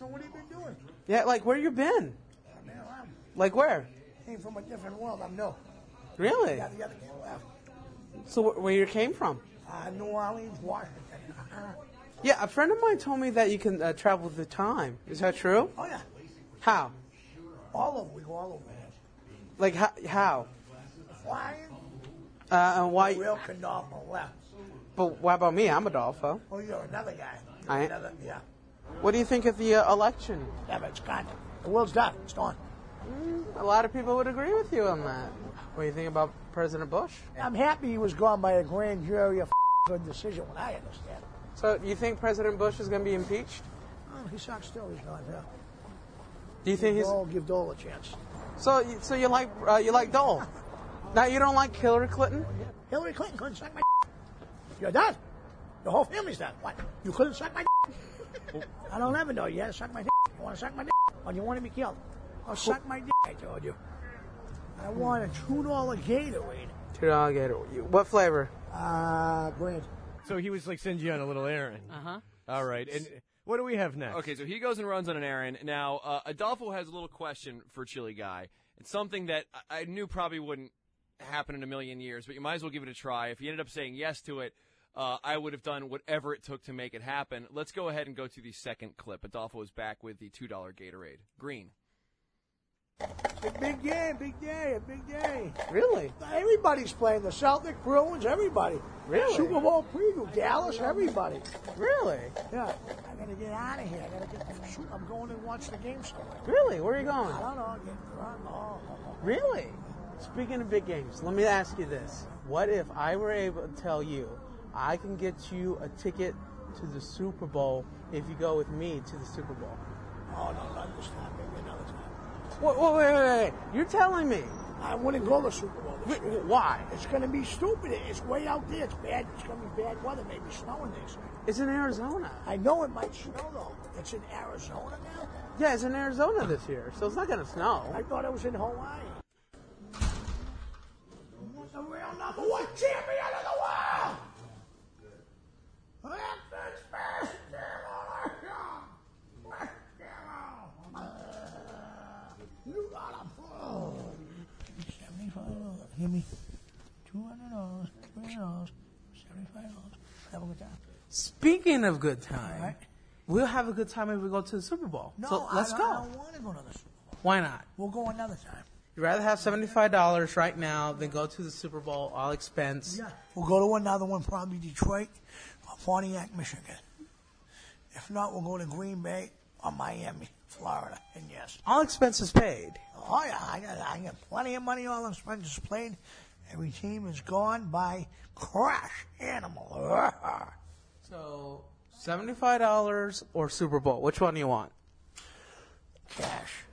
So what have you been doing? Yeah, like where you been? Man, I'm Like where? came from a different world. I'm new. Really? Got the other kid left. So where you came from? New Orleans, Washington. Yeah, a friend of mine told me that you can travel through time. Is that true? Oh, yeah. How? All over. We go all over, man. Like how? Flying. And why? Real Condolfo left. But what about me? I'm Adolfo. Oh, you're another guy. I am? Another, yeah. What do you think of the election? Yeah, but it's gone. The world's done. It's gone. A lot of people would agree with you on that. What do you think about President Bush? I'm happy he was gone by a grand jury of good decision, what I understand. So you think President Bush is going to be impeached? Oh, he sucks still. He's gone, yeah. Do you think he's... Give Dole a chance. So you like Dole? Now you don't like Hillary Clinton? Hillary Clinton couldn't suck my You're done. The whole family's done. What? You couldn't suck my I don't ever know. You had to suck my You want to suck my or you want to be killed? I'll suck my I told you. I want a $2 Gatorade. $2 Gatorade. What flavor? Grant. So he was like sending you on a little errand. Uh-huh. All right. And what do we have next? Okay, so he goes and runs on an errand. Now, Adolfo has a little question for Chili Guy. It's something that I knew probably wouldn't happen in a million years, but you might as well give it a try. If he ended up saying yes to it, I would have done whatever it took to make it happen. Let's go ahead and go to the second clip. Adolfo is back with the $2 Gatorade. Green. It's a big game, big day, a big day. Really? Everybody's playing. The Celtic, Bruins, everybody. Really? Super Bowl preview, Dallas, everybody. Really? Yeah. I gotta get out of here. I gotta get the shoot. I'm going to watch the game somewhere. Really? Where are you I going? don't know. Get drunk. Oh. Really? Speaking of big games, let me ask you this. What if I were able to tell you I can get you a ticket to the Super Bowl if you go with me to the Super Bowl? Oh, no, not this time. Maybe another time. Wait. You're telling me. I wouldn't go to the Super Bowl this year. Why? It's going to be stupid. It's way out there. It's bad. It's going to be bad weather. Maybe snowing, they say. It's in Arizona. I know it might snow, though. It's in Arizona now? Yeah, it's in Arizona this year, so it's not going to snow. I thought it was in Hawaii. Who's the real number one champion of the world? That's fast, you got a phone. $75. Give me $200, $300, $75. Have a good time. Speaking of good time, Right. we'll have a good time if we go to the Super Bowl. No, so let's go. I don't want to go to the Super Bowl. Why not? We'll go another time. You'd rather have $75 right now than go to the Super Bowl, all expense. Yeah. We'll go to another one, probably Detroit or Pontiac, Michigan. If not, we'll go to Green Bay or Miami, Florida. And yes. All expenses paid. Oh, yeah. I got plenty of money, all expenses paid. Every team is gone by Crash Animal. So, $75 or Super Bowl, which one do you want? Cash.